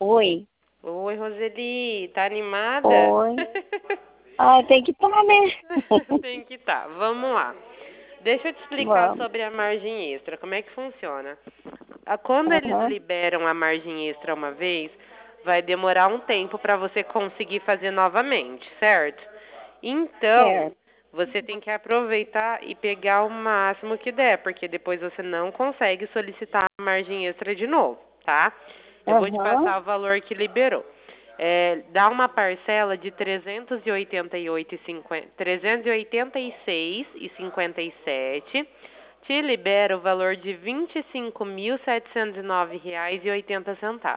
Oi. Oi, Roseli, tá animada? Oi. Ah, tem que estar, né? Tem que tá. Vamos lá. Deixa eu te explicar Vamos. sobre a margem extra, como é que funciona. Quando eles Aham. liberam a margem extra uma vez, vai demorar um tempo para você conseguir fazer novamente, certo? Então, Certo. você tem que aproveitar e pegar o máximo que der, porque depois você não consegue solicitar a margem extra de novo, tá? Eu vou te Aham. passar o valor que liberou. Dá uma parcela de 386,57, te libera o valor de R$ 25.709,80,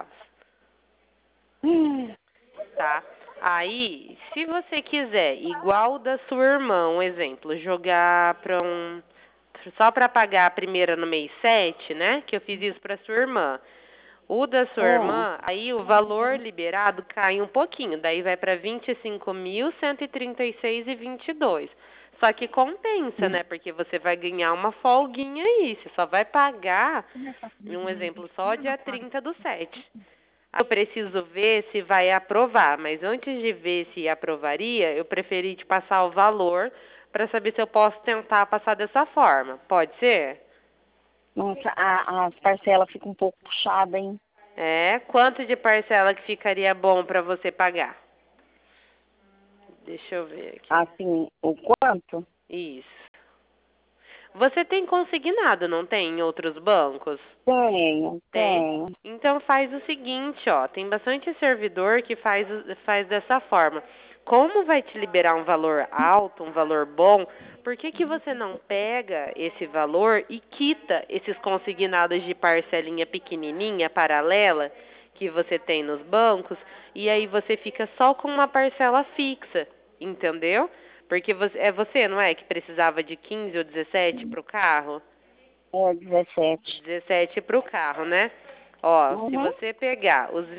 tá? Aí, se você quiser, igual o da sua irmã, um exemplo, jogar só para pagar a primeira no mês 7, né? Que eu fiz isso para sua irmã. O da sua Ah. irmã, aí o valor liberado cai um pouquinho, daí vai para 25.136,22. Só que compensa, né? Porque você vai ganhar uma folguinha aí. Você só vai pagar, um exemplo, só dia 30/7. Eu preciso ver se vai aprovar, mas antes de ver se aprovaria, eu preferi te passar o valor para saber se eu posso tentar passar dessa forma. Pode ser? Nossa, as parcelas ficam um pouco puxadas, hein? Quanto de parcela que ficaria bom para você pagar? Deixa eu ver aqui. Assim, o quanto? Isso. Você tem consignado, não tem, em outros bancos? Tenho, Tem? tenho. Então faz o seguinte, ó, tem bastante servidor que faz dessa forma. Como vai te liberar um valor alto, um valor bom, por que que você não pega esse valor e quita esses consignados de parcelinha pequenininha, paralela, que você tem nos bancos, e aí você fica só com uma parcela fixa, entendeu? Porque você, não é, que precisava de 15 ou 17 para o carro? É 17. 17 para o carro, né? Ó, se Uhum. você pegar os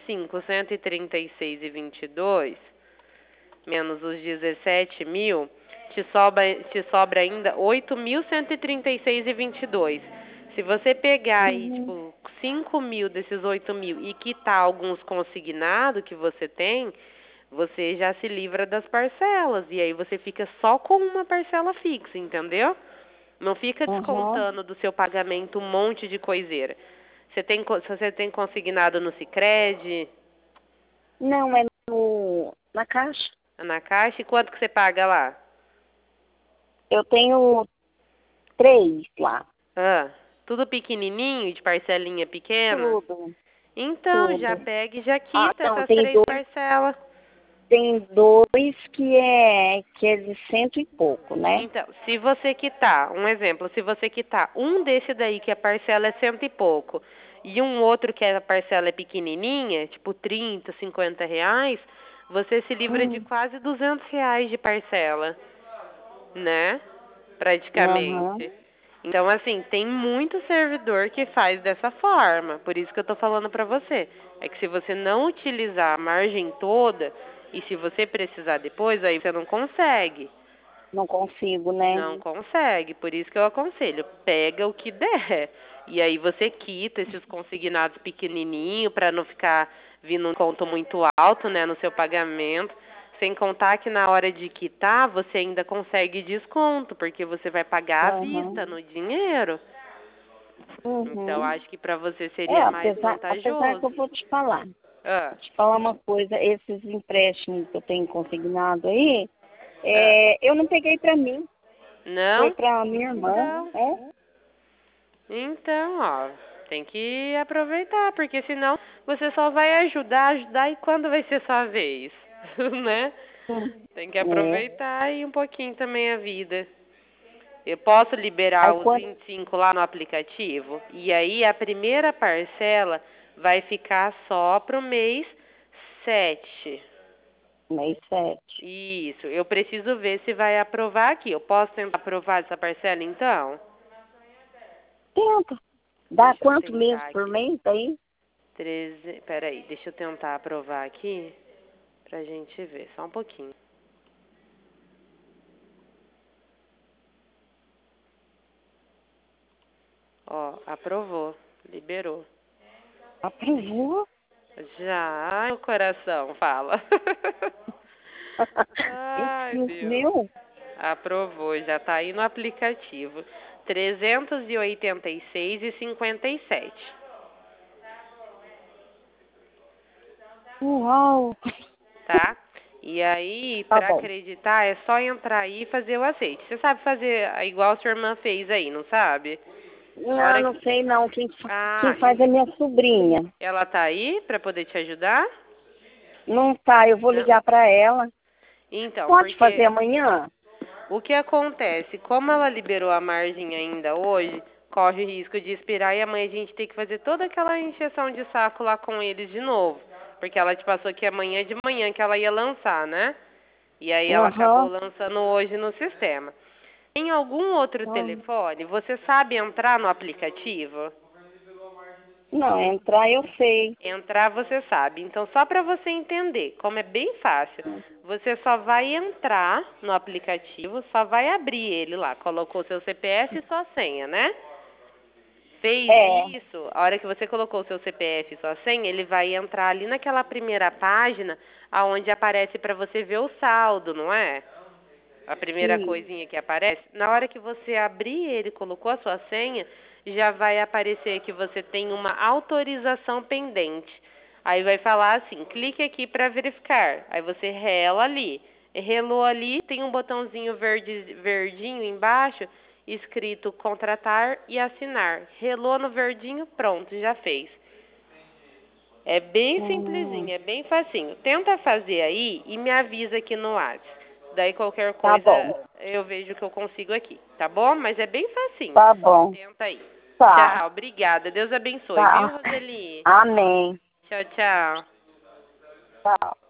25.136,22 menos os 17 mil, te sobra ainda 8.136,22. Se você pegar aí, Uhum. tipo, 5 mil desses 8 mil e quitar alguns consignados que você tem, você já se livra das parcelas. E aí você fica só com uma parcela fixa, entendeu? Não fica Uhum. descontando do seu pagamento um monte de coiseira. Você tem consignado no Sicredi, Não, é na caixa. na Caixa, e quanto que você paga lá? Eu tenho 3 lá. Ah, tudo pequenininho, de parcelinha pequena? Tudo, Então, já tudo. pega e já Ah, quita não, essas 3 parcelas. tem dois que é de cento e pouco, né? Então, se você quitar, um exemplo, se você quitar um desse daí que a parcela é cento e pouco, e um outro que a parcela é pequenininha, tipo 30, R$ 50, você se livra de quase R$ 200 de parcela, né? Aham. Praticamente. Então, assim, tem muito servidor que faz dessa forma. Por isso que eu tô falando pra você. É que se você não utilizar a margem toda, e se você precisar depois, aí você não consegue. Não consigo, né? Não consegue, por isso que eu aconselho, pega o que der. E aí você quita esses consignados pequenininho para não ficar vindo um conto muito alto, né, no seu pagamento. Sem contar que na hora de quitar, você ainda consegue desconto, porque você vai pagar à Aham. vista, no dinheiro. Então Uhum. acho que para você É, seria mais apesar que vantajoso. eu vou te falar. Ah, Vou te falar uma coisa, esses empréstimos que eu tenho consignado aí, ah. eu não peguei pra mim, foi Não? pra minha irmã, Então, é? Então, ó, tem que aproveitar, porque senão você só vai ajudar, e quando vai ser sua vez, né? Tem que É. aproveitar e um pouquinho também a vida. Eu posso liberar Aí os quando 25 lá no aplicativo, e aí a primeira parcela vai ficar só pro mês 7. mês 7. Isso, eu preciso ver se vai aprovar aqui. Eu posso tentar aprovar essa parcela então? Tenta. Dá Deixa eu quanto mês tentar por aqui. mês aí? 13. Peraí, deixa eu tentar aprovar aqui pra gente ver, só um pouquinho. Ó, aprovou, liberou. Aprovou? Já, ai, o coração fala. Ai, Isso, Deus. viu? Aprovou, já tá aí no aplicativo. 386,57. Uau! Tá? E aí, Tá pra bom. acreditar, é só entrar aí e fazer o aceite. Você sabe fazer igual a sua irmã fez aí, não sabe? A Não, hora não que... sei não. Quem Ah, faz é minha sobrinha. ela tá aí pra poder te ajudar? Não tá, eu vou Não? ligar para ela. Então, Pode fazer porque amanhã? o que acontece? Como ela liberou a margem ainda hoje, corre o risco de expirar e amanhã a gente tem que fazer toda aquela encheção de saco lá com eles de novo. Porque ela te passou que amanhã de manhã que ela ia lançar, né? E aí ela acabou Aham. lançando hoje no sistema. Em algum outro Hum. telefone, você sabe entrar no aplicativo? Não, entrar eu sei. Entrar você sabe. Então, só para você entender, como é bem fácil, você só vai entrar no aplicativo, só vai abrir ele lá. Colocou seu CPF e sua senha, né? Fez É. isso, a hora que você colocou o seu CPF e sua senha, ele vai entrar ali naquela primeira página aonde aparece para você ver o saldo, não é? A primeira Sim. coisinha que aparece. Na hora que você abrir ele e colocou a sua senha, já vai aparecer que você tem uma autorização pendente. Aí vai falar assim, clique aqui para verificar. Aí você rela ali. Relou ali, tem um botãozinho verdinho embaixo, escrito contratar e assinar. Relou no verdinho, pronto, já fez. É bem Hum. simplesinho, é bem facinho. Tenta fazer aí e me avisa aqui no WhatsApp. Daí qualquer Tá coisa bom. eu vejo que eu consigo aqui, tá bom? Mas é bem facinho. Tá bom. Tenta aí. Tá. Tchau, obrigada. Deus abençoe, viu, Tá. Roseli? Amém. Tchau, tchau. Tchau.